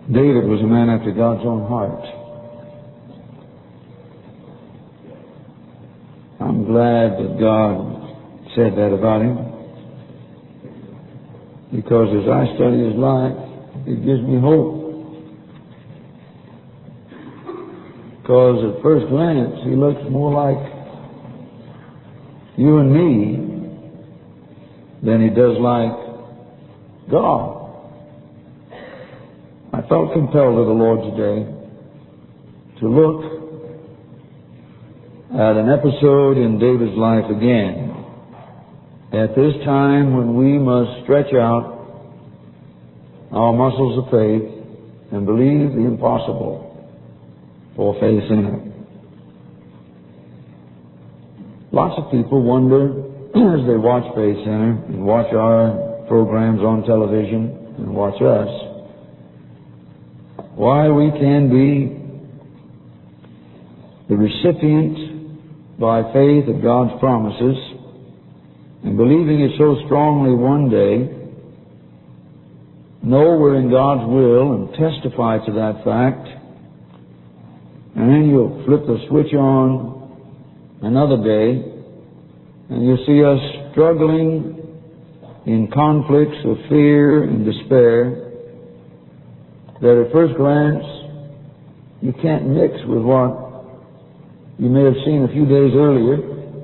David was a man after God's own heart. I'm glad that God said that about him, because as I study his life, it gives me hope. Because at first glance, he looks more like you and me than he does like God. I felt compelled of the Lord today to look at an episode in David's life again, at this time when we must stretch out our muscles of faith and believe the impossible for faith in it. Lots of people wonder as they watch Faith Center and watch our programs on television and watch us, why we can be the recipient by faith of God's promises and believing it so strongly one day, know we're in God's will and testify to that fact, and then you'll flip the switch on another day and you'll see us struggling in conflicts of fear and despair that at first glance you can't mix with what you may have seen a few days earlier.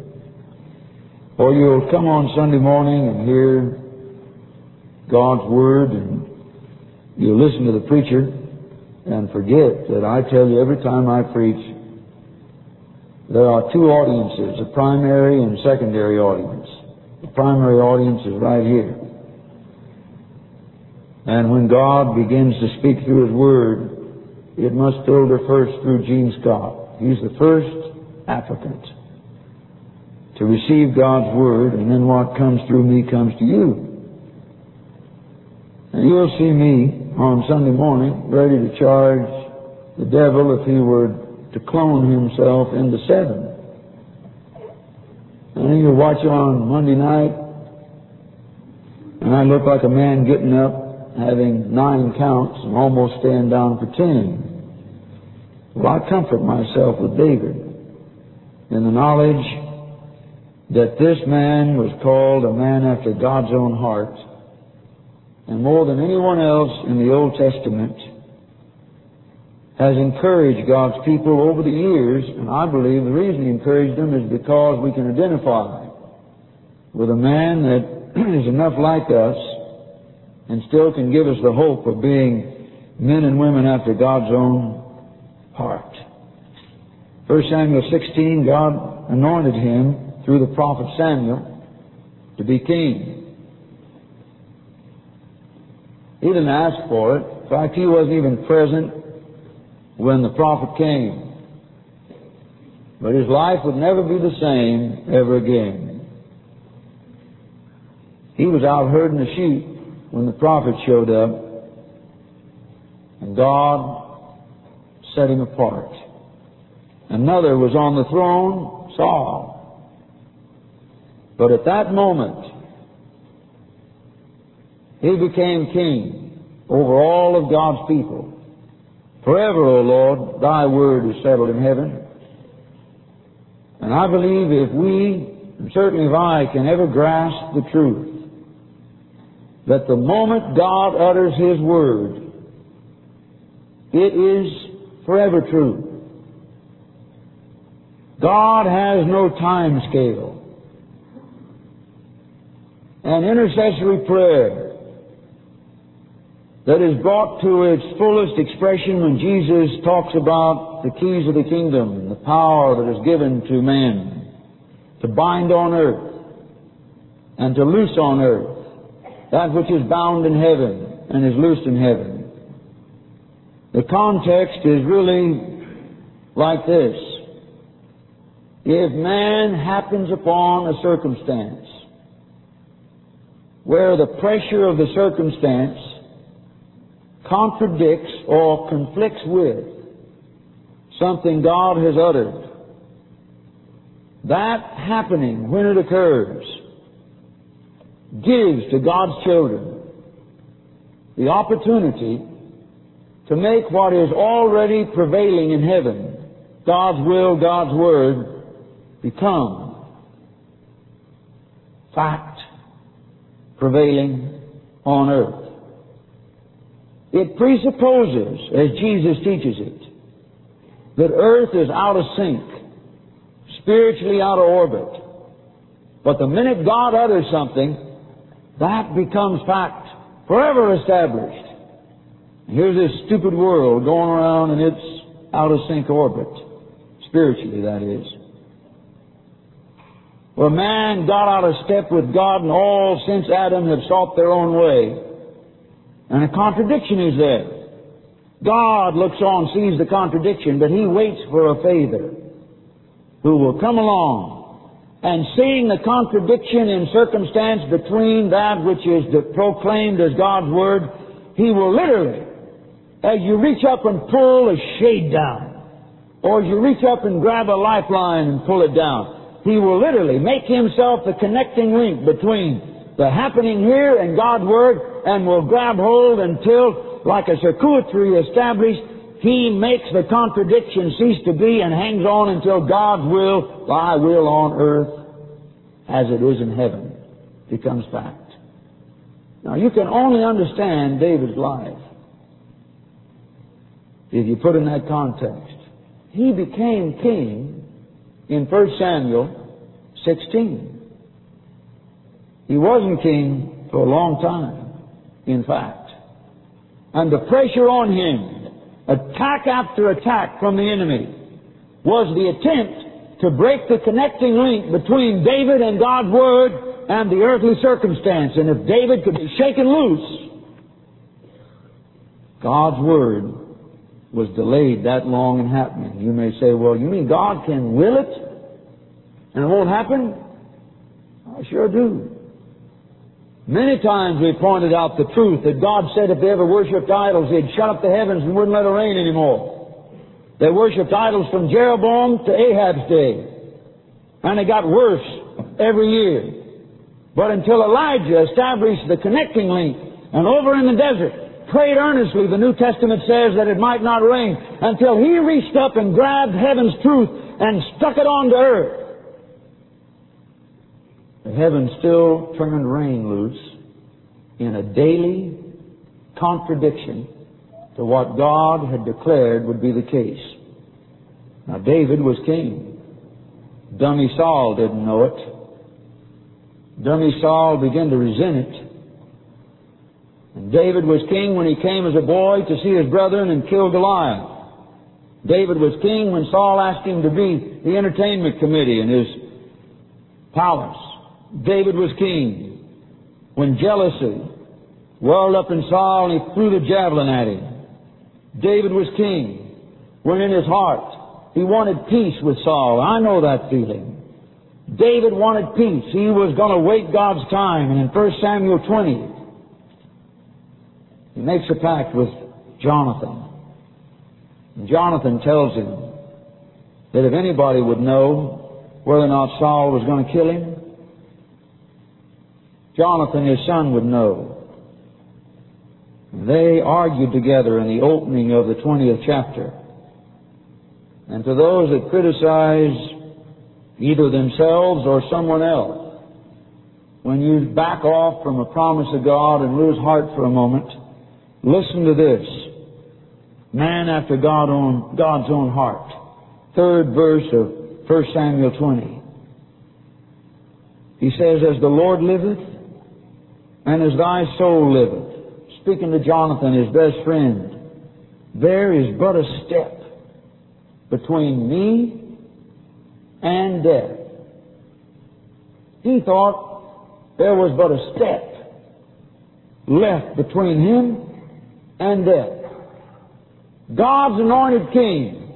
Or you'll come on Sunday morning and hear God's Word and you'll listen to the preacher and forget that I tell you every time I preach there are two audiences, a primary and secondary audience. The primary audience is right here. And when God begins to speak through His Word, it must filter first through Gene Scott. He's the first applicant to receive God's Word, and then what comes through me comes to you. And you'll see me on Sunday morning ready to charge the devil if he were to clone himself into 7. And then you'll watch on Monday night, and I look like a man getting up, having 9 counts, and almost staying down for 10. Well, I comfort myself with David in the knowledge that this man was called a man after God's own heart, and more than anyone else in the Old Testament has encouraged God's people over the years, and I believe the reason He encouraged them is because we can identify with a man that is enough like us and still can give us the hope of being men and women after God's own heart. 1 Samuel 16, God anointed him through the prophet Samuel to be king. He didn't ask for it. In fact, he wasn't even present when the prophet came. But his life would never be the same ever again. He was out herding the sheep when the prophet showed up, and God set him apart. Another was on the throne, Saul. But at that moment, he became king over all of God's people. Forever, O Lord, Thy word is settled in heaven. And I believe if we, and certainly if I, can ever grasp the truth, that the moment God utters His word, it is forever true. God has no time scale. An intercessory prayer that is brought to its fullest expression when Jesus talks about the keys of the kingdom, the power that is given to man to bind on earth and to loose on earth that which is bound in heaven and is loosed in heaven. The context is really like this. If man happens upon a circumstance where the pressure of the circumstance contradicts or conflicts with something God has uttered, that happening, when it occurs, gives to God's children the opportunity to make what is already prevailing in heaven, God's will, God's Word, become fact prevailing on earth. It presupposes, as Jesus teaches it, that earth is out of sync, spiritually out of orbit. But the minute God utters something, that becomes fact, forever established. And here's this stupid world going around in its out of sync orbit, spiritually that is, where man got out of step with God, and all since Adam have sought their own way. And a contradiction is there. God looks on, sees the contradiction, but He waits for a Father who will come along and, seeing the contradiction in circumstance between that which is proclaimed as God's Word, He will literally, as you reach up and pull a shade down, or as you reach up and grab a lifeline and pull it down, He will literally make Himself the connecting link between the happening here and God's Word, and will grab hold until, like a circuitry established, He makes the contradiction cease to be and hangs on until God's will, thy will on earth, as it is in heaven, becomes fact. Now, you can only understand David's life if you put in that context. He became king in 1 Samuel 16. He wasn't king for a long time, in fact. And the pressure on him, attack after attack from the enemy, was the attempt to break the connecting link between David and God's Word and the earthly circumstance. And if David could be shaken loose, God's Word was delayed that long in happening. You may say, well, you mean God can will it and it won't happen? I sure do. Many times we pointed out the truth that God said if they ever worshipped idols, He'd shut up the heavens and wouldn't let it rain anymore. They worshipped idols from Jeroboam to Ahab's day. And it got worse every year. But until Elijah established the connecting link, and over in the desert, prayed earnestly, the New Testament says, that it might not rain, until he reached up and grabbed heaven's truth and stuck it onto earth. The heavens still turned rain loose in a daily contradiction to what God had declared would be the case. Now, David was king. Dummy Saul didn't know it. Dummy Saul began to resent it. And David was king when he came as a boy to see his brethren and kill Goliath. David was king when Saul asked him to be the entertainment committee in his palace. David was king when jealousy welled up in Saul and he threw the javelin at him. David was king when in his heart he wanted peace with Saul. I know that feeling. David wanted peace. He was going to wait God's time. And in 1 Samuel 20, he makes a pact with Jonathan. And Jonathan tells him that if anybody would know whether or not Saul was going to kill him, Jonathan, his son, would know. They argued together in the opening of the 20th chapter. And to those that criticize either themselves or someone else, when you back off from a promise of God and lose heart for a moment, listen to this. Man after God's own heart. 3rd verse of 1 Samuel 20. He says, as the Lord liveth, and as thy soul liveth, speaking to Jonathan, his best friend, there is but a step between me and death. He thought there was but a step left between him and death. God's anointed king,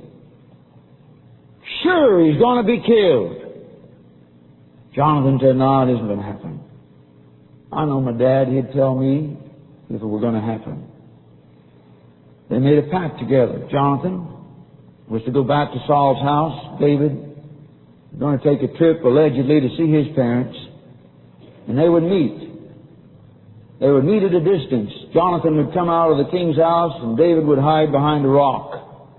sure he's going to be killed. Jonathan said, no, it isn't going to happen. I know my dad, he'd tell me if it were going to happen. They made a pact together. Jonathan was to go back to Saul's house. David was going to take a trip allegedly to see his parents. And they would meet. They would meet at a distance. Jonathan would come out of the king's house and David would hide behind a rock.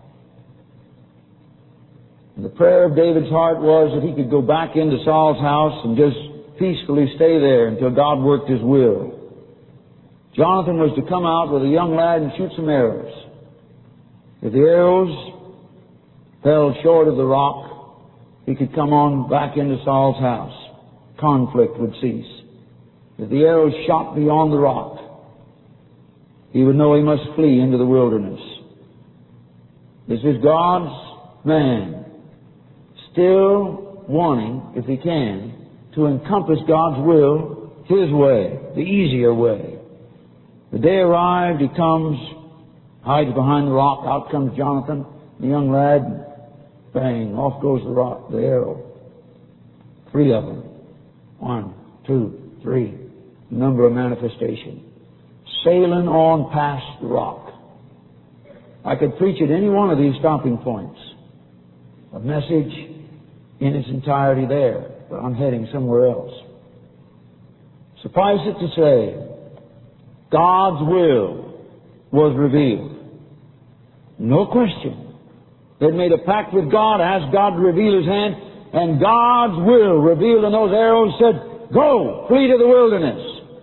And the prayer of David's heart was that he could go back into Saul's house and just peacefully stay there until God worked His will. Jonathan was to come out with a young lad and shoot some arrows. If the arrows fell short of the rock, he could come on back into Saul's house. Conflict would cease. If the arrows shot beyond the rock, he would know he must flee into the wilderness. This is God's man, still wanting, if he can, to encompass God's will His way, the easier way. The day arrived, he comes, hides behind the rock, out comes Jonathan, the young lad, bang, off goes the rock, the arrow. 3 of them. 1, 2, 3. Number of manifestation. Sailing on past the rock. I could preach at any one of these stopping points. A message in its entirety there, but I'm heading somewhere else. Suffice it to say, God's will was revealed. No question. They'd made a pact with God, asked God to reveal His hand, and God's will revealed in those arrows said, "Go, flee to the wilderness."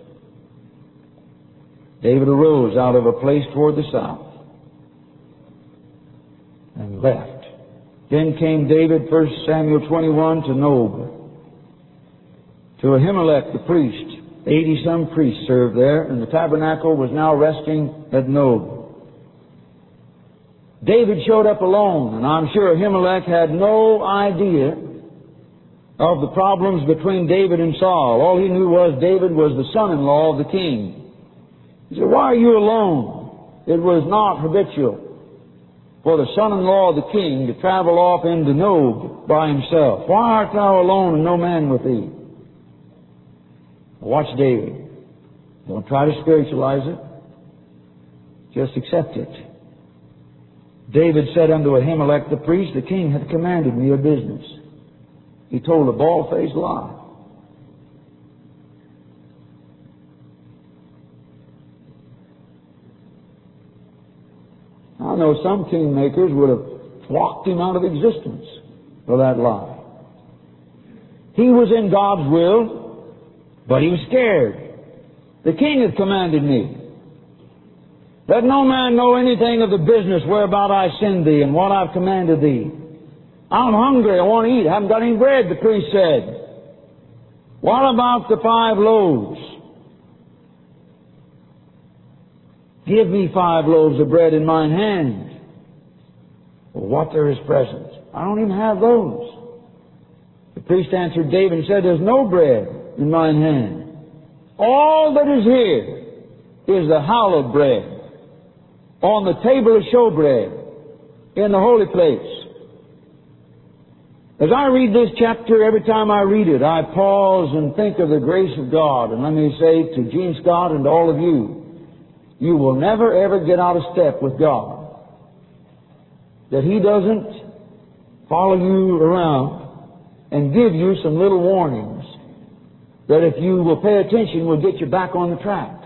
David arose out of a place toward the south and left. Then came David, 1 Samuel 21, to Nob, to Ahimelech the priest. 80-some priests served there, and the tabernacle was now resting at Nob. David showed up alone, and I'm sure Ahimelech had no idea of the problems between David and Saul. All he knew was David was the son-in-law of the king. He said, "Why are you alone?" It was not habitual for the son-in-law of the king to travel off into Nob by himself. "Why art thou alone and no man with thee?" Watch David. Don't try to spiritualize it. Just accept it. David said unto Ahimelech the priest, "The king hath commanded me a business." He told a bald-faced lie. I know some kingmakers would have flocked him out of existence for that lie. He was in God's will, but he was scared. "The king hath commanded me. Let no man know anything of the business whereabout I send thee and what I've commanded thee. I'm hungry, I want to eat, I haven't got any bread," the priest said. "What about the 5 loaves? Give me 5 loaves of bread in mine hand." "Well, what there is present? I don't even have those." The priest answered David and said, "There's no bread in mine hand. All that is here is the hallowed bread on the table of showbread in the holy place." As I read this chapter, every time I read it, I pause and think of the grace of God. And let me say to Gene Scott and to all of you, you will never ever get out of step with God. That He doesn't follow you around and give you some little warnings that if you will pay attention will get you back on the track.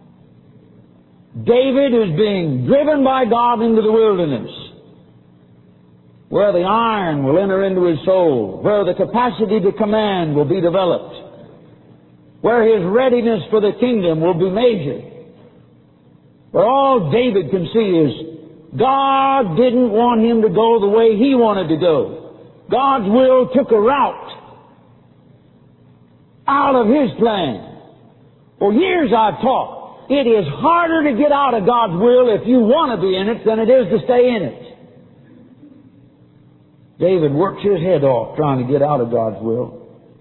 David is being driven by God into the wilderness, where the iron will enter into his soul, where the capacity to command will be developed, where his readiness for the kingdom will be measured. But all David can see is God didn't want him to go the way he wanted to go. God's will took a route out of His plan. For years I've taught, it is harder to get out of God's will if you want to be in it than it is to stay in it. David worked his head off trying to get out of God's will.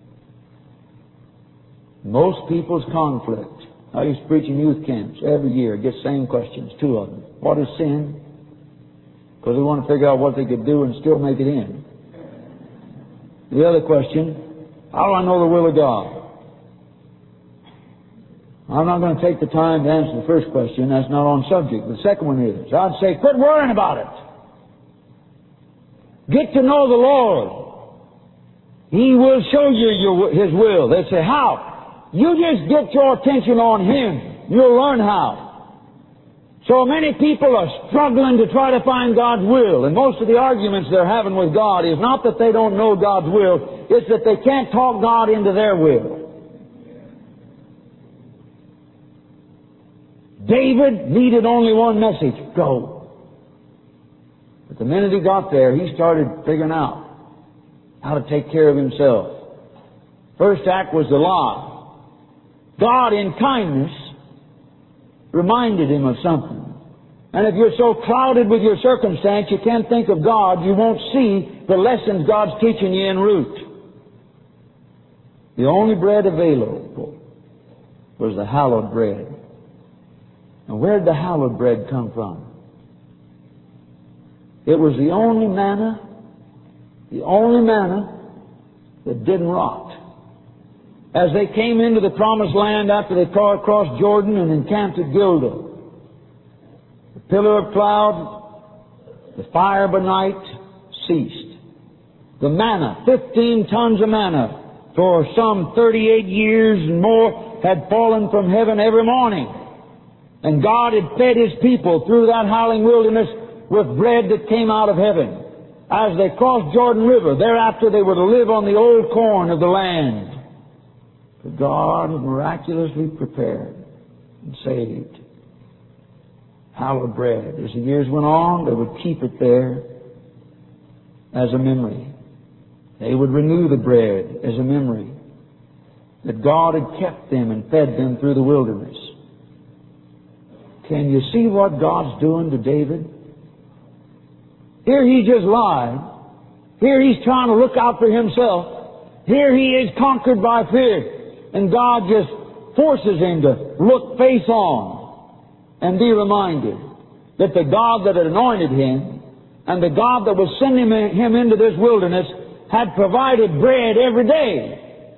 Most people's conflict. I used to preach in youth camps every year. Get the same questions, 2 of them. What is sin? Because they want to figure out what they could do and still make it in. The other question, how do I know the will of God? I'm not going to take the time to answer the first question. That's not on subject. The second one is, I'd say, quit worrying about it. Get to know the Lord. He will show you His will. They say, how? You just get your attention on Him. You'll learn how. So many people are struggling to try to find God's will, and most of the arguments they're having with God is not that they don't know God's will, it's that they can't talk God into their will. David needed only one message: go. But the minute he got there, he started figuring out how to take care of himself. First act was the lie. God, in kindness, reminded him of something. And if you're so clouded with your circumstance you can't think of God, you won't see the lessons God's teaching you en route. The only bread available was the hallowed bread. And where did the hallowed bread come from? It was the only manna that didn't rot. As they came into the promised land after they crossed Jordan and encamped at Gilgal, the pillar of cloud, the fire by night ceased. The manna, 15 tons of manna for some 38 years and more, had fallen from heaven every morning. And God had fed His people through that howling wilderness with bread that came out of heaven. As they crossed Jordan River, thereafter they were to live on the old corn of the land. But God had miraculously prepared and saved hallowed bread. As the years went on, they would keep it there as a memory. They would renew the bread as a memory that God had kept them and fed them through the wilderness. Can you see what God's doing to David? Here he just lied. Here he's trying to look out for himself. Here he is conquered by fear. And God just forces him to look face on and be reminded that the God that had anointed him and the God that was sending him into this wilderness had provided bread every day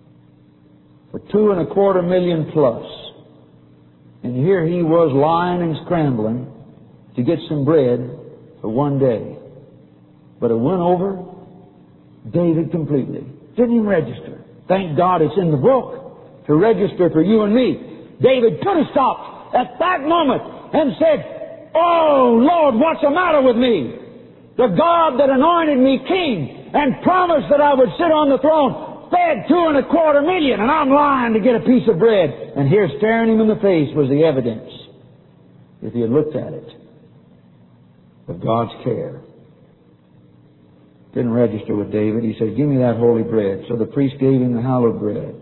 for 2.25 million plus. And here he was lying and scrambling to get some bread for one day. But it went over David completely. Didn't even register. Thank God it's in the book to register for you and me. David could have stopped at that moment and said, "Oh, Lord, what's the matter with me? The God that anointed me king and promised that I would sit on the throne fed 2.25 million, and I'm lying to get a piece of bread." And here, staring him in the face, was the evidence, if he had looked at it, of God's care. Didn't register with David. He said, "Give me that holy bread." So the priest gave him the hallowed bread.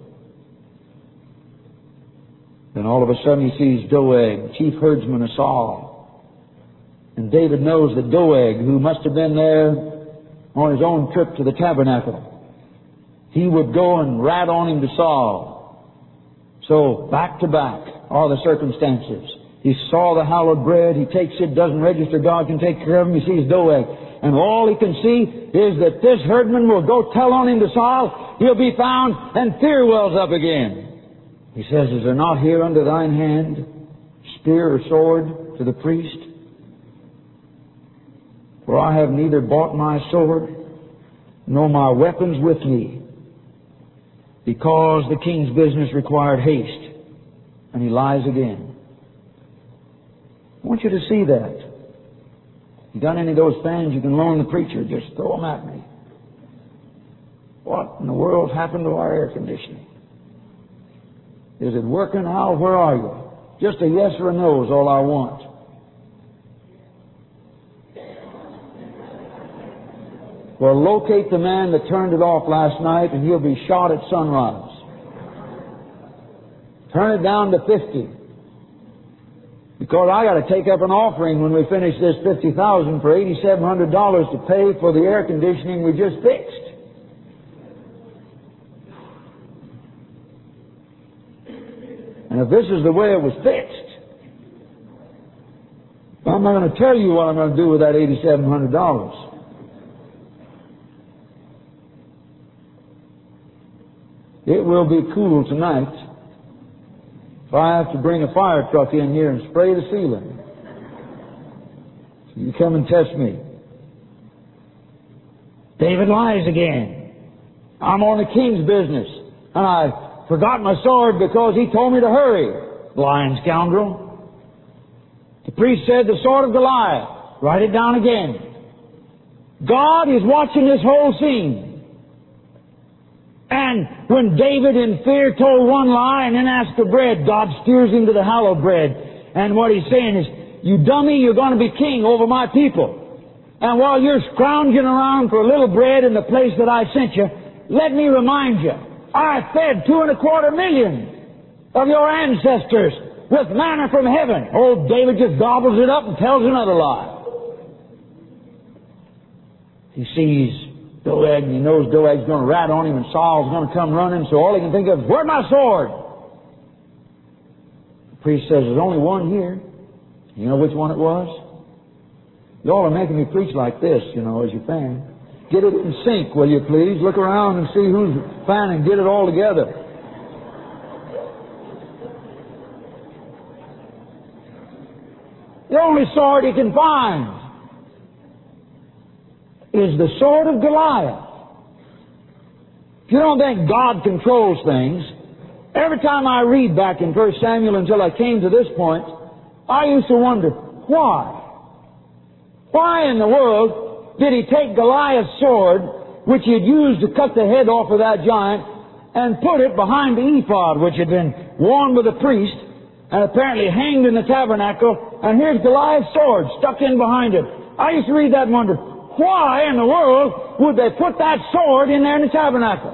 Then all of a sudden he sees Doeg, chief herdsman of Saul. And David knows that Doeg, who must have been there on his own trip to the tabernacle, he would go and rat on him to Saul. So back to back are the circumstances. He saw the hallowed bread. He takes it, doesn't register. God can take care of him. He sees Doeg. And all he can see is that this herdman will go tell on him to Saul. He'll be found, and fear wells up again. He says, "Is there not here under thine hand spear or sword to the priest? For I have neither bought my sword nor my weapons with me, because the king's business required haste." And he lies again. I want you to see that. You got any of those fans you can loan the preacher? Just throw them at me. What in the world happened to our air conditioning? Is it working, Al? Where are you? Just a yes or a no is all I want. Well, locate the man that turned it off last night, and he'll be shot at sunrise. Turn it down to 50. Because I got to take up an offering when we finish this 50,000 for $8,700 to pay for the air conditioning we just fixed. And if this is the way it was fixed, I'm not going to tell you what I'm going to do with that $8,700. It will be cool tonight. If I have to bring a fire truck in here and spray the ceiling, so you come and test me. David lies again. I'm on the king's business, and I forgot my sword because he told me to hurry. lying scoundrel. The priest said, the sword of Goliath. Write it down again. God is watching this whole scene. And when David in fear told one lie and then asked for bread, God steers him to the hallowed bread. And what he's saying is, you dummy, you're going to be king over my people. And while you're scrounging around for a little bread in the place that I sent you, let me remind you, I fed 2.25 million of your ancestors with manna from heaven. Old David just gobbles it up and tells another lie. He sees Doeg and he knows Doeg's going to rat on him and Saul's going to come running, so all he can think of is, where's my sword? The priest says, there's only one here. You know which one it was? Y'all are making me preach like this, you know, as you fan. Get it in sync, will you please? Look around and see who's fanning. Get it all together. The only sword he can find is the sword of Goliath. If you don't think God controls things, every time I read back in 1 Samuel until I came to this point, I used to wonder, why? Why in the world did he take Goliath's sword, which he had used to cut the head off of that giant, and put it behind the ephod, which had been worn by the priest, and apparently hanged in the tabernacle, and here's Goliath's sword stuck in behind it. I used to read that and wonder, why in the world would they put that sword in there in the tabernacle?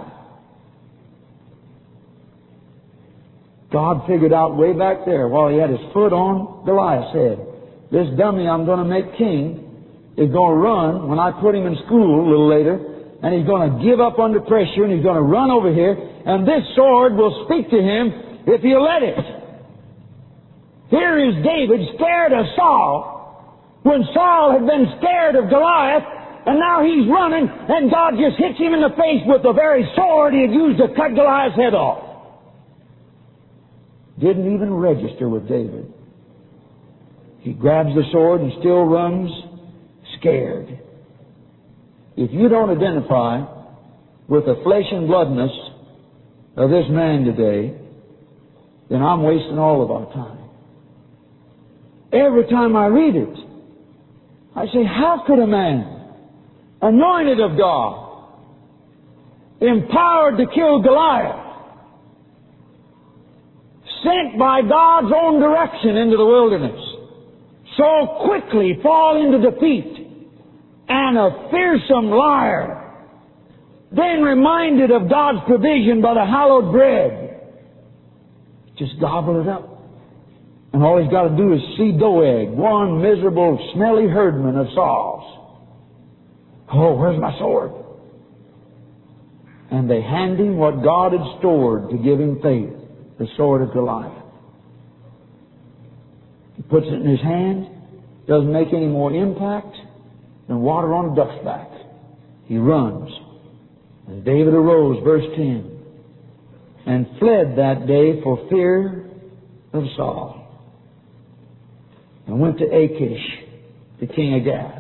God figured out way back there while he had his foot on Goliath's head. This dummy I'm going to make king is going to run when I put him in school a little later, and he's going to give up under pressure, and he's going to run over here, and this sword will speak to him if he'll let it. Here is David scared of Saul when Saul had been scared of Goliath, and now he's running, and God just hits him in the face with the very sword he had used to cut Goliath's head off. Didn't even register with David. He grabs the sword and still runs scared. If you don't identify with the flesh and bloodness of this man today, then I'm wasting all of our time. Every time I read it, I say, how could a man, anointed of God, empowered to kill Goliath, sent by God's own direction into the wilderness, so quickly fall into defeat, and a fearsome liar, then reminded of God's provision by the hallowed bread, just gobble it up. And all he's got to do is see Doeg, one miserable, smelly herdman of Saul's. Oh, where's my sword? And they hand him what God had stored to give him faith, the sword of Goliath. He puts it in his hand, doesn't make any more impact than water on a duck's back. He runs. And David arose, verse 10, and fled that day for fear of Saul, and went to Achish, the king of Gath.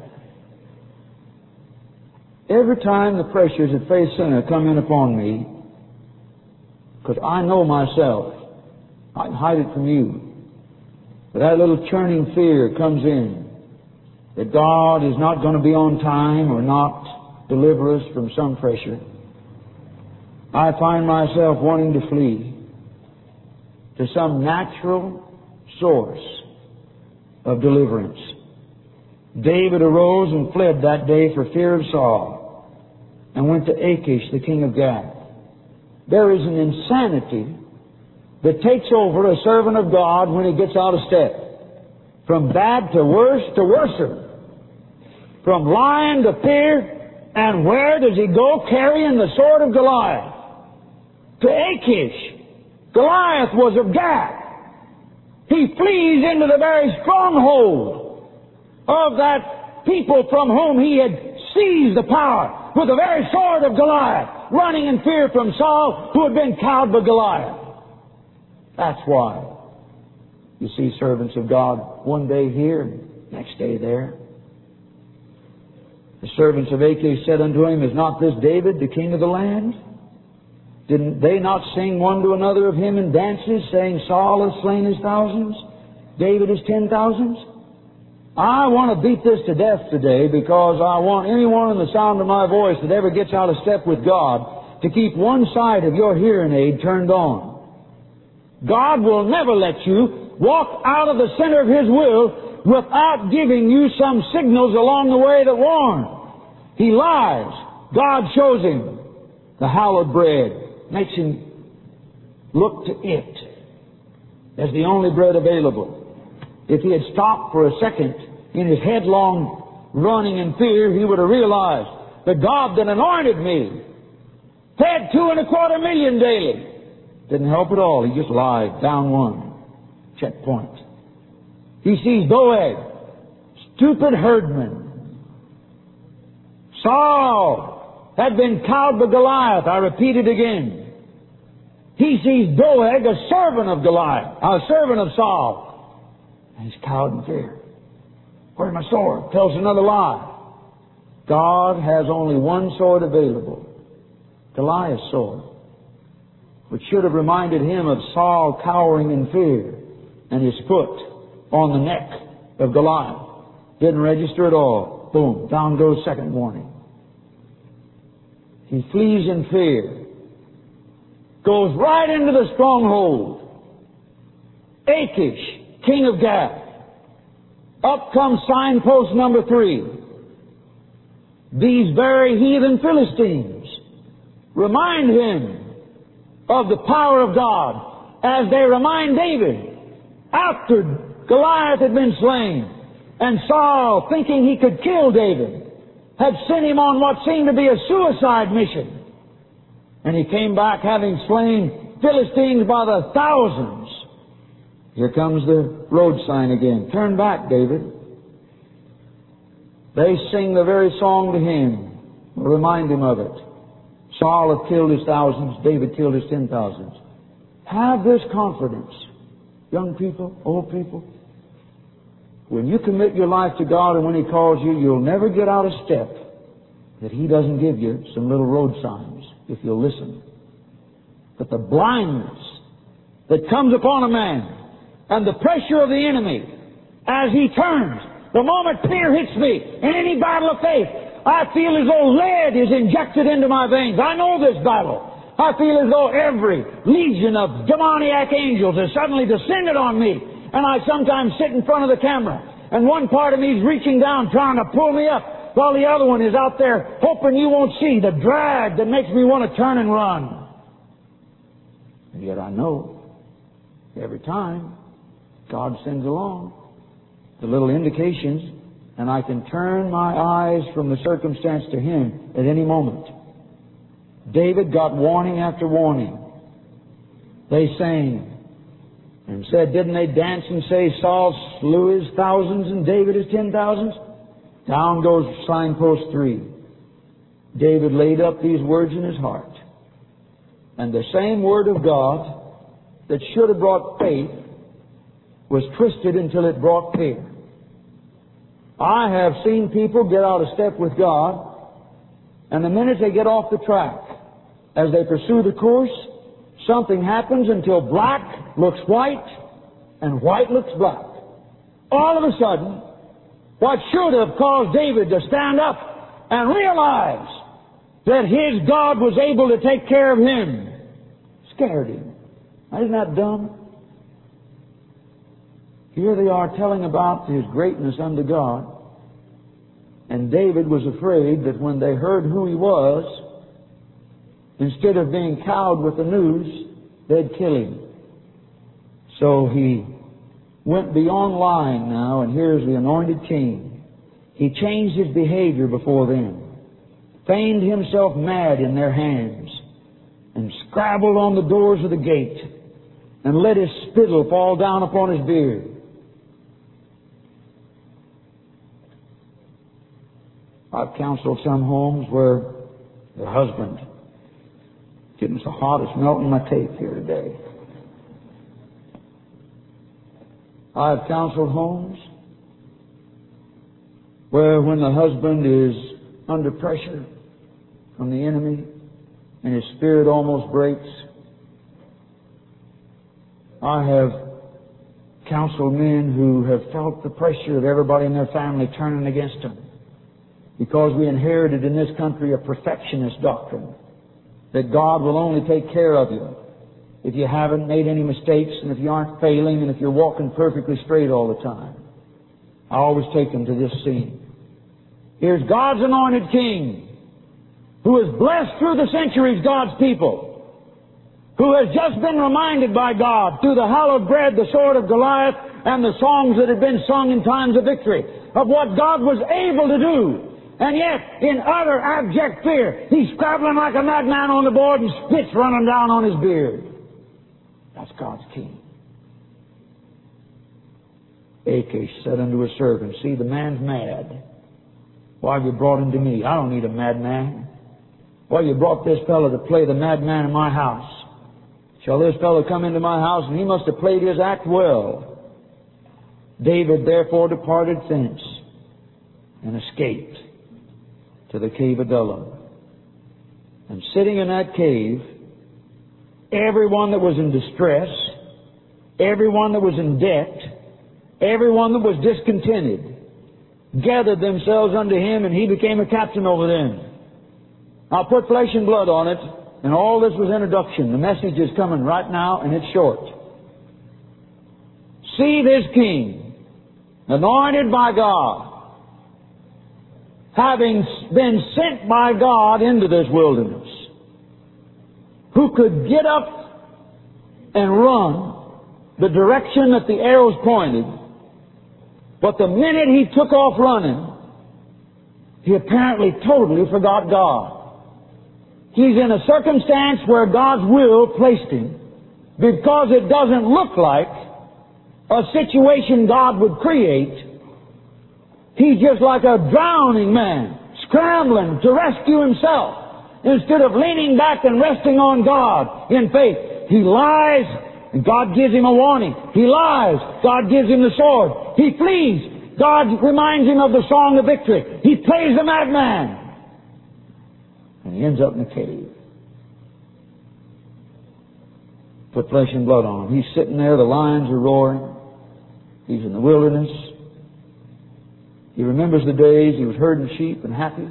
Every time the pressures of faith sinner come in upon me, because I know myself, I can hide it from you, but that little churning fear comes in that God is not going to be on time or not deliver us from some pressure. I find myself wanting to flee to some natural source of deliverance. David arose and fled that day for fear of Saul, and went to Achish, the king of Gath. There is an insanity that takes over a servant of God when he gets out of step. From bad to worse to worser. From lying to fear, and where does he go? Carrying the sword of Goliath. To Achish. Goliath was of Gath. He flees into the very stronghold of that people from whom he had seized the power with the very sword of Goliath, running in fear from Saul, who had been cowed by Goliath. That's why you see servants of God one day here and next day there. The servants of Achish said unto him, is not this David, the king of the land? Didn't they not sing one to another of him in dances, saying, Saul has slain his thousands, David his 10,000s? I want to beat this to death today because I want anyone in the sound of my voice that ever gets out of step with God to keep one side of your hearing aid turned on. God will never let you walk out of the center of His will without giving you some signals along the way that warn. He lies. God shows him the hallowed bread, makes him look to it as the only bread available. If he had stopped for a second in his headlong running in fear, he would have realized the God that anointed me fed 2.25 million daily. Didn't help at all. He just lied. Down one. Checkpoint. He sees Doeg, stupid herdman. Saul had been cowed by Goliath. I repeat it again. He sees Doeg, a servant of Goliath, a servant of Saul. And he's cowed in fear. Where's my sword? Tells another lie. God has only one sword available. Goliath's sword, which should have reminded him of Saul cowering in fear and his foot on the neck of Goliath. Didn't register at all. Boom, down goes second warning. He flees in fear. Goes right into the stronghold. Achish, king of Gath. Up comes signpost number 3. These very heathen Philistines remind him of the power of God as they remind David after Goliath had been slain and Saul, thinking he could kill David, had sent him on what seemed to be a suicide mission. And he came back having slain Philistines by the thousands. Here comes the road sign again. Turn back, David. They sing the very song to him, remind him of it. Saul hath killed his thousands, David killed his 10,000s. Have this confidence, young people, old people. When you commit your life to God and when He calls you, you'll never get out of step that He doesn't give you some little road signs if you'll listen. But the blindness that comes upon a man and the pressure of the enemy as he turns, the moment fear hits me in any battle of faith, I feel as though lead is injected into my veins. I know this battle. I feel as though every legion of demoniac angels has suddenly descended on me. And I sometimes sit in front of the camera, and one part of me is reaching down trying to pull me up, while the other one is out there hoping you won't see the drag that makes me want to turn and run. And yet I know every time God sends along the little indications, and I can turn my eyes from the circumstance to Him at any moment. David got warning after warning. They sang and said, didn't they dance and say, Saul slew his thousands and David his 10,000s? Down goes signpost 3. David laid up these words in his heart. And the same Word of God that should have brought faith was twisted until it brought fear. I have seen people get out of step with God, and the minute they get off the track, as they pursue the course, something happens until black looks white and white looks black. All of a sudden, what should have caused David to stand up and realize that his God was able to take care of him scared him. Isn't that dumb? Here they are telling about His greatness unto God. And David was afraid that when they heard who he was, instead of being cowed with the news, they'd kill him. So he went beyond lying now, and here's the anointed king. He changed his behavior before them, feigned himself mad in their hands, and scrabbled on the doors of the gate, and let his spittle fall down upon his beard. I've counseled some homes where the husband, getting so hot it's melting my tape here today. I've counseled homes where when the husband is under pressure from the enemy, and his spirit almost breaks. I have counseled men who have felt the pressure of everybody in their family turning against them, because we inherited in this country a perfectionist doctrine that God will only take care of you if you haven't made any mistakes, and if you aren't failing, and if you're walking perfectly straight all the time. I always take them to this scene. Here's God's anointed king, who has blessed through the centuries God's people, who has just been reminded by God through the hallowed bread, the sword of Goliath, and the songs that had been sung in times of victory, of what God was able to do. And yet, in utter abject fear, he's scrabbling like a madman on the board and spit's running down on his beard. That's God's king. Achish said unto his servant, see, the man's mad. Why have you brought him to me? I don't need a madman. Why, you brought this fellow to play the madman in my house. Shall this fellow come into my house? And he must have played his act well. David therefore departed thence and escaped to the cave of Adullam. And sitting in that cave, everyone that was in distress, everyone that was in debt, everyone that was discontented, gathered themselves unto him, and he became a captain over them. I'll put flesh and blood on it, and all this was introduction. The message is coming right now, and it's short. See this king, anointed by God, having been sent by God into this wilderness, who could get up and run the direction that the arrows pointed, but the minute he took off running, he apparently totally forgot God. He's in a circumstance where God's will placed him, because it doesn't look like a situation God would create. He's just like a drowning man, scrambling to rescue himself, instead of leaning back and resting on God in faith. He lies, and God gives him a warning. He lies, God gives him the sword. He flees, God reminds him of the song of victory. He plays the madman, and he ends up in the cave. Put flesh and blood on him. He's sitting there, the lions are roaring. He's in the wilderness. He remembers the days he was herding sheep and happy.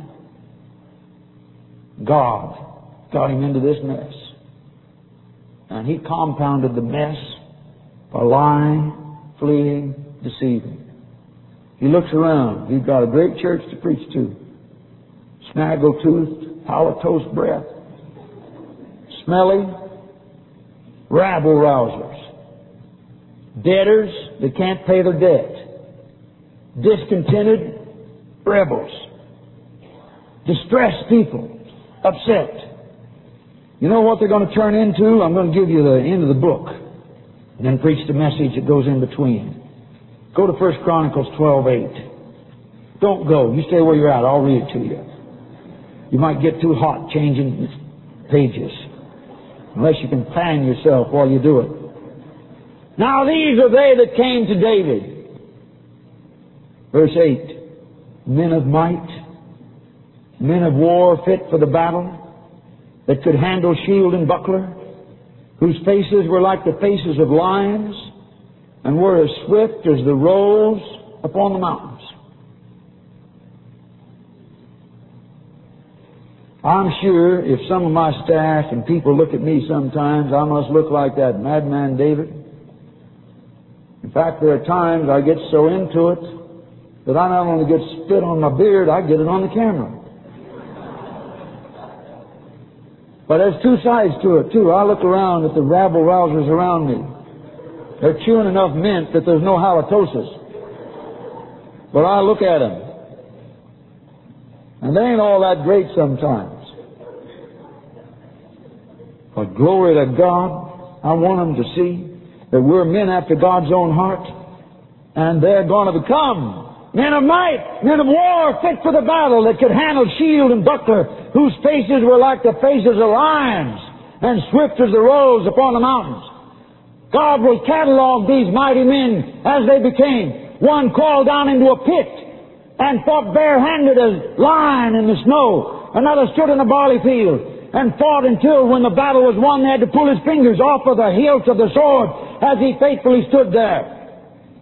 God got him into this mess. And he compounded the mess by lying, fleeing, deceiving. He looks around. He's got a great church to preach to. Snaggle-toothed, halitoast breath, smelly, rabble-rousers, debtors that can't pay their debt, discontented rebels, distressed people, upset. You know what they're going to turn into? I'm going to give you the end of the book and then preach the message that goes in between. Go to 1 Chronicles 12:8. Don't go. You stay where you're at. I'll read it to you. You might get too hot changing pages, unless you can fan yourself while you do it. Now these are they that came to David. Verse 8, men of might, men of war fit for the battle, that could handle shield and buckler, whose faces were like the faces of lions, and were as swift as the roes upon the mountains. I'm sure if some of my staff and people look at me sometimes, I must look like that madman David. In fact, there are times I get so into it that I not only get spit on my beard, I get it on the camera. But there's two sides to it, too. I look around at the rabble-rousers around me. They're chewing enough mint that there's no halitosis. But I look at them, and they ain't all that great sometimes. But glory to God, I want them to see that we're men after God's own heart, and they're going to become men of might, men of war, fit for the battle, that could handle shield and buckler, whose faces were like the faces of lions, and swift as the roes upon the mountains. God will catalog these mighty men as they became. One crawled down into a pit and fought barehanded as lion in the snow. Another stood in a barley field and fought until when the battle was won they had to pull his fingers off of the hilt of the sword as he faithfully stood there.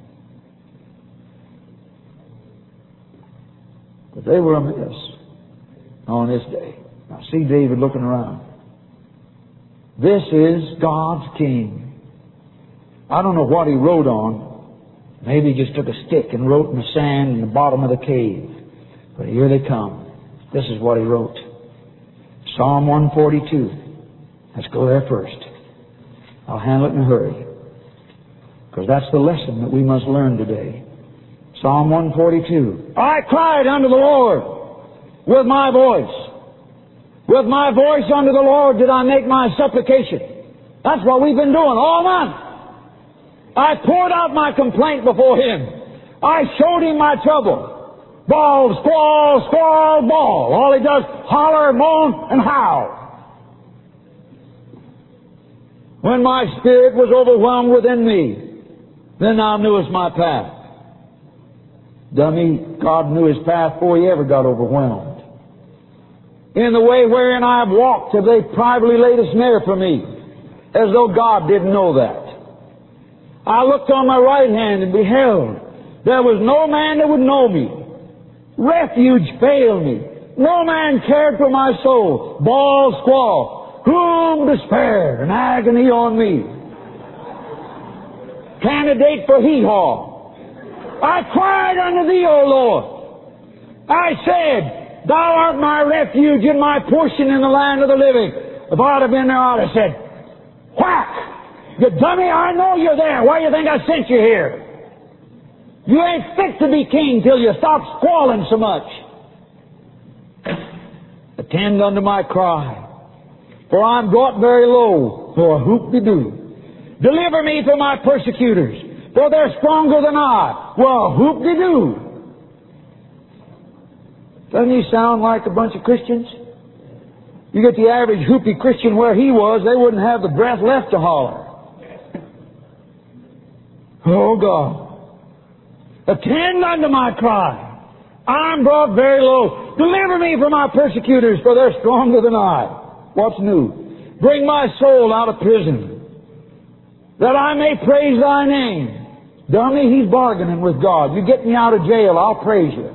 But they were amiss on this day. Now see David looking around. This is God's king. I don't know what he wrote on. Maybe he just took a stick and wrote in the sand in the bottom of the cave. But here they come. This is what he wrote. Psalm 142. Let's go there first. I'll handle it in a hurry, because that's the lesson that we must learn today. Psalm 142. I cried unto the Lord with my voice. With my voice unto the Lord did I make my supplication. That's what we've been doing all month. I poured out my complaint before Him. I showed Him my trouble. Bawl, squall, squall, bawl. All He does, holler, moan, and howl. When my spirit was overwhelmed within me, then Thou knewest my path. Dummy, God knew His path before He ever got overwhelmed. In the way wherein I have walked have they privately laid a snare for me, as though God didn't know that. I looked on my right hand and beheld, there was no man that would know me. Refuge failed me. No man cared for my soul. Bawl, squall. Whom despair and agony on me. Candidate for hee-haw. I cried unto Thee, O Lord. I said, Thou art my refuge and my portion in the land of the living. If I'd have been there, I'd have said, whack! You dummy, I know you're there. Why do you think I sent you here? You ain't fit to be king till you stop squalling so much. Attend unto my cry, for I'm brought very low, for a hoop-de-doo. Deliver me from my persecutors, for they're stronger than I. Well, hoop-de-doo. Doesn't he sound like a bunch of Christians? You get the average hoopy Christian where he was, they wouldn't have the breath left to holler. Oh, God. Attend unto my cry. I'm brought very low. Deliver me from my persecutors, for they're stronger than I. What's new? Bring my soul out of prison, that I may praise Thy name. Dummy, he's bargaining with God. You get me out of jail, I'll praise you.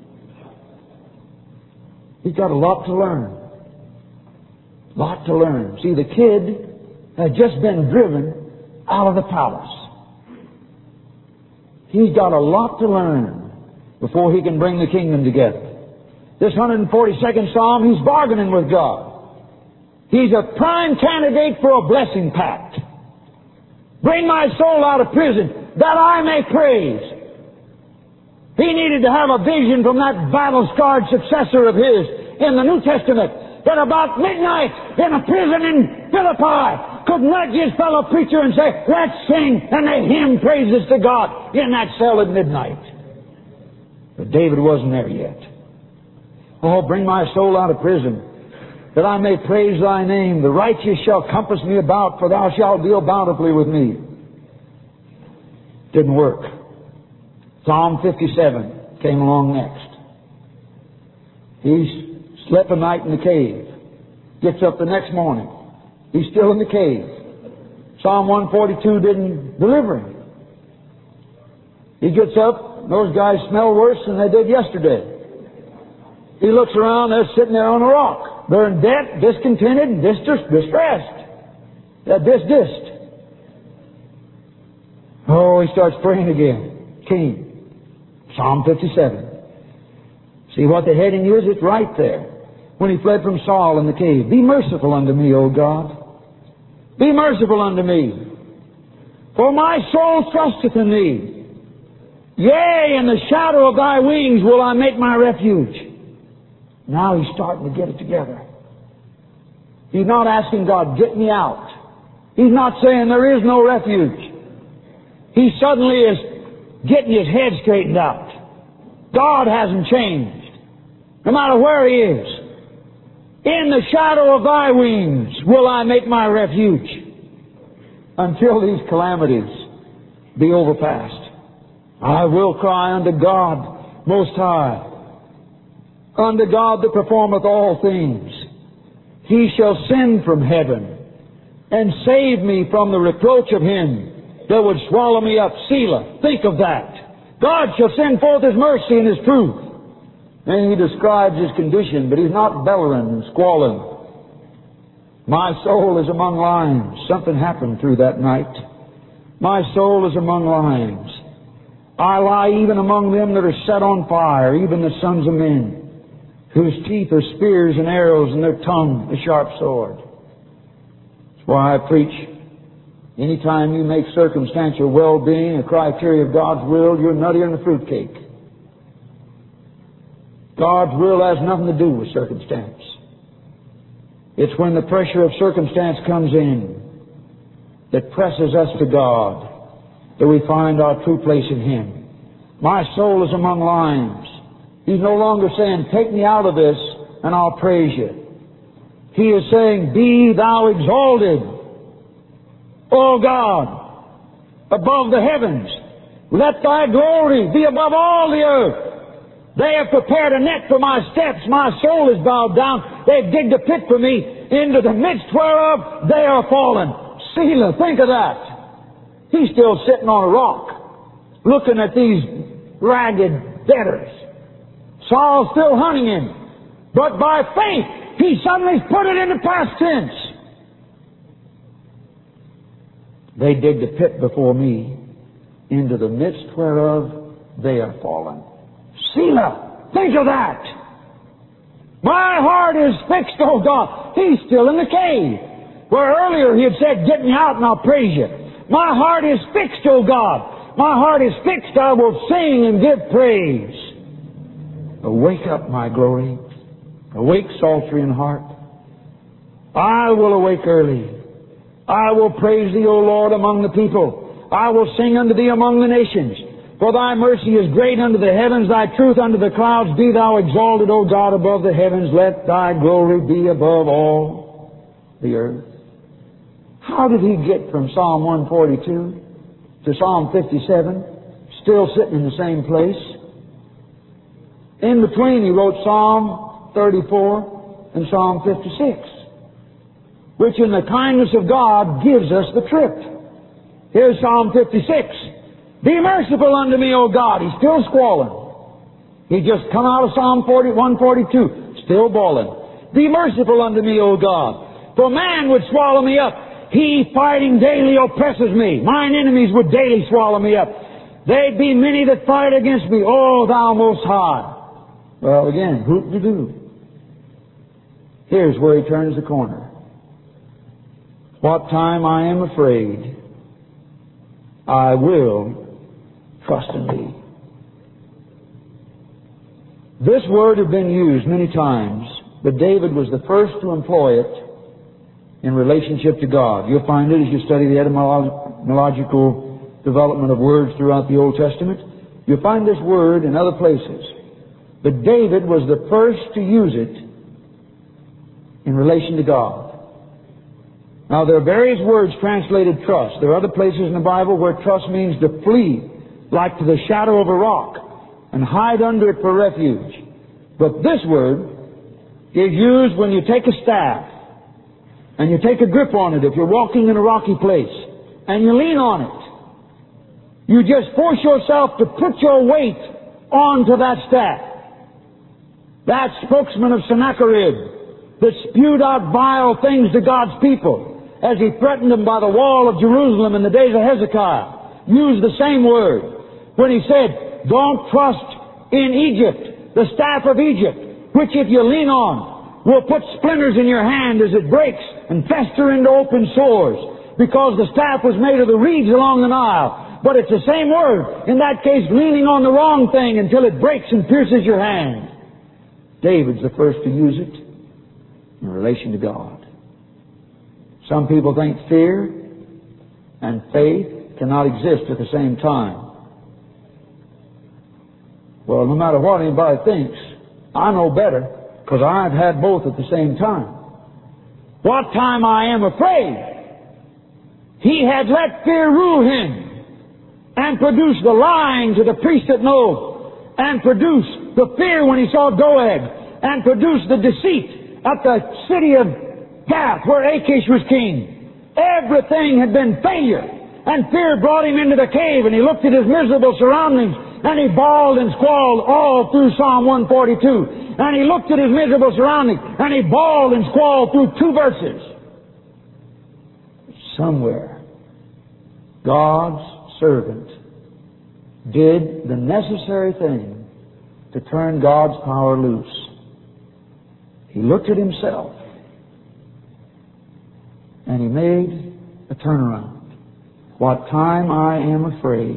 He's got a lot to learn. Lot to learn. See, the kid had just been driven out of the palace. He's got a lot to learn before he can bring the kingdom together. This 142nd Psalm, he's bargaining with God. He's a prime candidate for a blessing pact. Bring my soul out of prison, that I may praise. He needed to have a vision from that battle-scarred successor of his in the New Testament, that about midnight in a prison in Philippi could nudge his fellow preacher and say, let's sing and they hymn praises to God in that cell at midnight. But David wasn't there yet. Oh, bring my soul out of prison, that I may praise Thy name. The righteous shall compass me about, for Thou shalt deal bountifully with me. Didn't work. Psalm 57 came along next. He slept a night in the cave. Gets up the next morning. He's still in the cave. Psalm 142 didn't deliver him. He gets up. Those guys smell worse than they did yesterday. He looks around. They're sitting there on a rock. They're in debt, discontented, distressed. They're disdissed. Oh, he starts praying again. King. Psalm 57. See what the heading is? It's right there. When he fled from Saul in the cave. Be merciful unto me, O God. Be merciful unto me. For my soul trusteth in Thee. Yea, in the shadow of Thy wings will I make my refuge. Now he's starting to get it together. He's not asking God, get me out. He's not saying there is no refuge. He suddenly is getting his head straightened out. God hasn't changed, no matter where He is. In the shadow of Thy wings will I make my refuge until these calamities be overpassed. I will cry unto God Most High, unto God that performeth all things. He shall send from heaven and save me from the reproach of him that would swallow me up. Selah. Think of that. God shall send forth His mercy and His truth. And He describes His condition, but He's not bellowing and squalling. My soul is among lions. Something happened through that night. My soul is among lions. I lie even among them that are set on fire, even the sons of men, whose teeth are spears and arrows, and their tongue a sharp sword. That's why I preach, anytime you make circumstantial well-being a criteria of God's will, you're nuttier than a fruitcake. God's will has nothing to do with circumstance. It's when the pressure of circumstance comes in that presses us to God that we find our true place in Him. My soul is among lions. He's no longer saying, take me out of this and I'll praise you. He is saying, be thou exalted, O God, above the heavens. Let thy glory be above all the earth. They have prepared a net for my steps. My soul is bowed down. They've digged a pit for me, into the midst whereof they are fallen. Selah, think of that. He's still sitting on a rock, looking at these ragged debtors. Saul's still hunting him. But by faith, he suddenly put it into past tense. They digged a pit before me, into the midst whereof they are fallen. Selah, think of that. My heart is fixed, oh God. He's still in the cave, where earlier he had said, get me out and I'll praise you. My heart is fixed, oh God. My heart is fixed. I will sing and give praise. Awake up, my glory. Awake, psaltery and harp. I will awake early. I will praise Thee, O Lord, among the people. I will sing unto Thee among the nations. For Thy mercy is great unto the heavens, Thy truth unto the clouds. Be Thou exalted, O God, above the heavens. Let Thy glory be above all the earth. How did he get from Psalm 142 to Psalm 57, still sitting in the same place? In between, he wrote Psalm 34 and Psalm 56, which in the kindness of God gives us the trip. Here's Psalm 56. Be merciful unto me, O God. He's still squalling. He just come out of Psalm 142, still bawling. Be merciful unto me, O God. For man would swallow me up. He fighting daily oppresses me. Mine enemies would daily swallow me up. They'd be many that fight against me. O Thou Most High. Well, again, whoop-de-doo. Here's where he turns the corner. What time I am afraid, I will trust in Thee. This word had been used many times, but David was the first to employ it in relationship to God. You'll find it as you study the etymological development of words throughout the Old Testament. You'll find this word in other places. But David was the first to use it in relation to God. Now, there are various words translated trust. There are other places in the Bible where trust means to flee, like to the shadow of a rock, and hide under it for refuge. But this word is used when you take a staff, and you take a grip on it if you're walking in a rocky place, and you lean on it. You just force yourself to put your weight onto that staff. That spokesman of Sennacherib that spewed out vile things to God's people as he threatened them by the wall of Jerusalem in the days of Hezekiah, used the same word when he said, don't trust in Egypt, the staff of Egypt, which if you lean on will put splinters in your hand as it breaks and fester into open sores, because the staff was made of the reeds along the Nile. But it's the same word. In that case, leaning on the wrong thing until it breaks and pierces your hand. David's the first to use it in relation to God. Some people think fear and faith cannot exist at the same time. Well, no matter what anybody thinks, I know better, because I've had both at the same time. What time I am afraid, he had let fear rule him and produce the lying to the priest at Nob, and produce the fear when he saw Doeg, and produce the deceit at the city of Gath, where Achish was king. Everything had been failure. And fear brought him into the cave, and he looked at his miserable surroundings, and he bawled and squalled all through Psalm 142. And he looked at his miserable surroundings, and he bawled and squalled through 2 verses. Somewhere, God's servant did the necessary thing to turn God's power loose. He looked at himself, and he made a turnaround. What time I am afraid,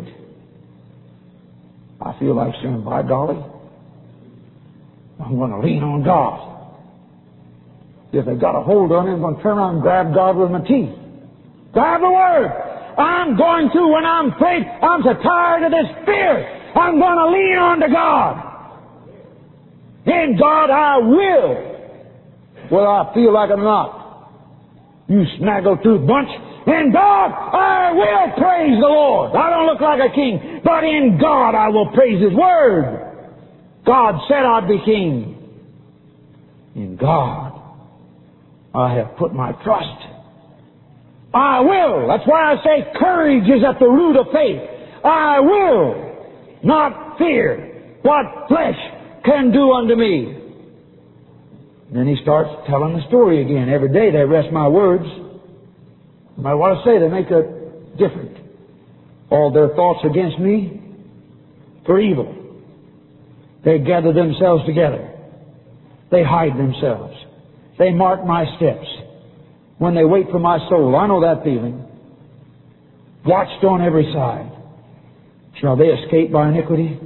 I feel like saying, by golly, I'm going to lean on God. If they've got a hold on him, I'm going to turn around and grab God with my teeth. Grab the Word. I'm going to, when I'm afraid, I'm so tired of this fear, I'm going to lean on to God. In God I will. Well, I feel like I'm not. You snaggle-tooth bunch. In God, I will praise the Lord. I don't look like a king, but in God I will praise His Word. God said I'd be king. In God, I have put my trust. I will. That's why I say courage is at the root of faith. I will not fear what flesh can do unto me. Then he starts telling the story again. Every day they rest my words. No matter what I say, they make it different. All their thoughts against me for evil. They gather themselves together. They hide themselves. They mark my steps. When they wait for my soul, I know that feeling. Watched on every side. Shall they escape by iniquity?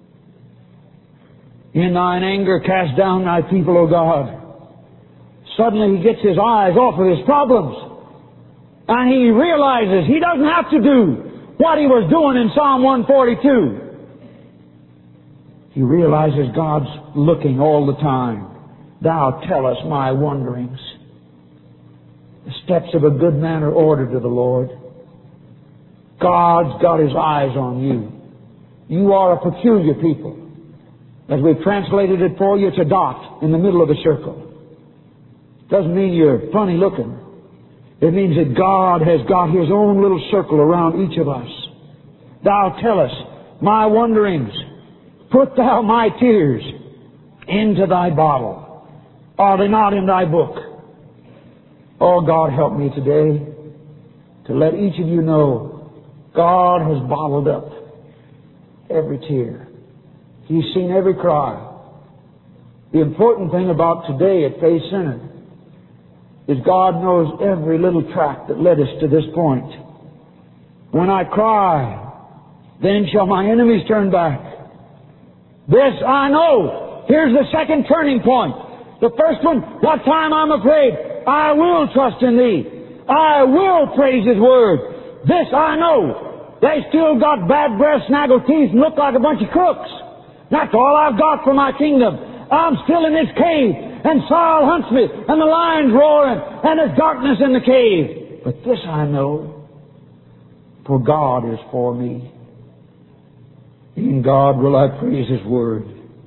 In thine anger cast down thy people, O God. Suddenly he gets his eyes off of his problems. And he realizes he doesn't have to do what he was doing in Psalm 142. He realizes God's looking all the time. Thou tellest my wanderings. The steps of a good man are ordered to the Lord. God's got His eyes on you. You are a peculiar people. As we've translated it for you, it's a dot in the middle of the circle. Doesn't mean you're funny looking. It means that God has got His own little circle around each of us. Thou tellest my wanderings. Put thou my tears into thy bottle. Are they not in thy book? Oh, God, help me today to let each of you know God has bottled up every tear. He's seen every cry. The important thing about today at Faith Center is God knows every little track that led us to this point. When I cry, then shall my enemies turn back. This I know. Here's the second turning point. The first one, what time I'm afraid, I will trust in Thee. I will praise His Word. This I know. They still got bad breath, snaggle teeth, and look like a bunch of crooks. That's all I've got for my kingdom. I'm still in this cave, and Saul hunts me, and the lion's roaring, and there's darkness in the cave. But this I know, for God is for me. In God will I praise His Word.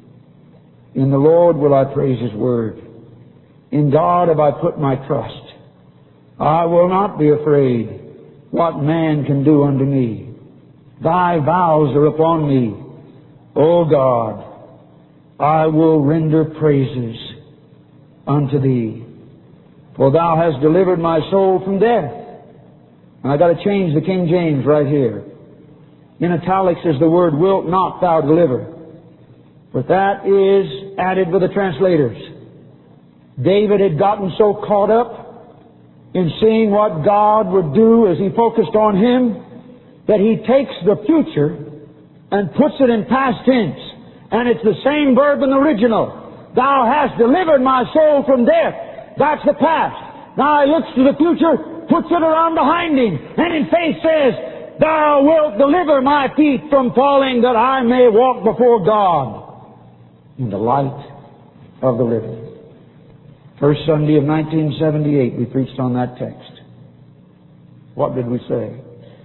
In the Lord will I praise His Word. In God have I put my trust. I will not be afraid what man can do unto me. Thy vows are upon me. O God, I will render praises unto Thee. For Thou hast delivered my soul from death. And I've got to change the King James right here. In italics is the word, wilt not Thou deliver. But that is added with the translators. David had gotten so caught up in seeing what God would do as he focused on Him that he takes the future and puts it in past tense. And it's the same verb in the original. Thou hast delivered my soul from death. That's the past. Now he looks to the future, puts it around behind him, and in faith says, Thou wilt deliver my feet from falling, that I may walk before God in the light of the living. First Sunday of 1978, we preached on that text. What did we say?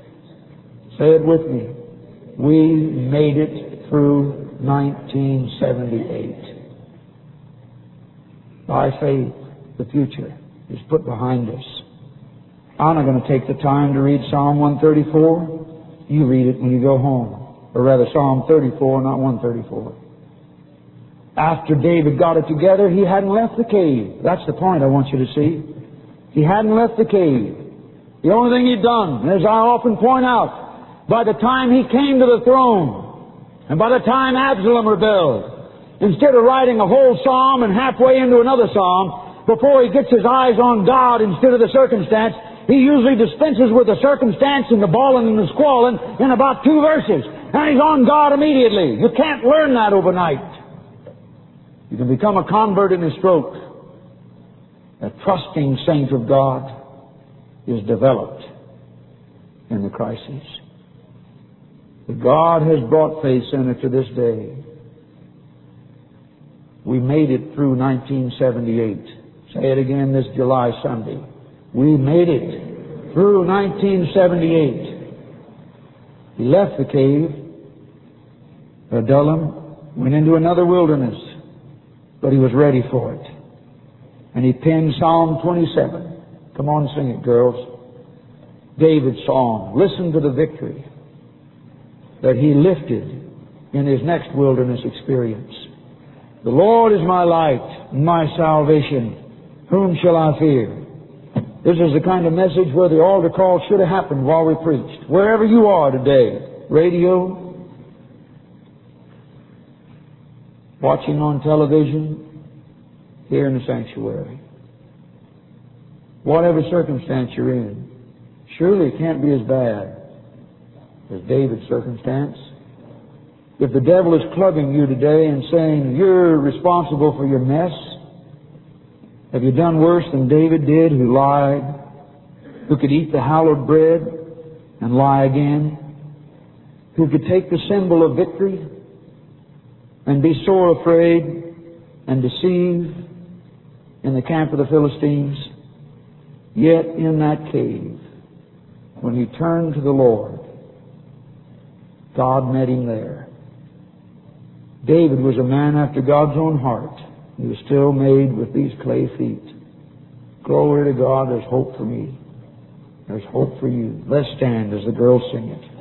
Say it with me. We made it through 1978. By faith, the future is put behind us. I'm not going to take the time to read Psalm 134. You read it when you go home. Or rather, Psalm 34, not 134. After David got it together, he hadn't left the cave. That's the point I want you to see. He hadn't left the cave. The only thing he'd done, as I often point out, by the time he came to the throne, and by the time Absalom rebelled, instead of writing a whole psalm and halfway into another psalm, before he gets his eyes on God instead of the circumstance, he usually dispenses with the circumstance and the bawling and the squalling in about 2 verses. And he's on God immediately. You can't learn that overnight. You can become a convert in a stroke. A trusting saint of God is developed in the crisis. But God has brought Faith Center to this day. We made it through 1978. Say it again this July Sunday. We made it through 1978. He left the cave, Adullam, went into another wilderness, but he was ready for it. And he penned Psalm 27. Come on, sing it, girls. David's psalm. Listen to the victory that he lifted in his next wilderness experience. The Lord is my light, my salvation. Whom shall I fear? This is the kind of message where the altar call should have happened while we preached. Wherever you are today, radio, watching on television, here in the sanctuary. Whatever circumstance you're in, surely it can't be as bad as David's circumstance. If the devil is clubbing you today and saying you're responsible for your mess, have you done worse than David did, who lied, who could eat the hallowed bread and lie again, who could take the symbol of victory and be sore afraid and deceive in the camp of the Philistines? Yet in that cave, when he turned to the Lord, God met him there. David was a man after God's own heart. He was still made with these clay feet. Glory to God, there's hope for me. There's hope for you. Let's stand as the girls sing it.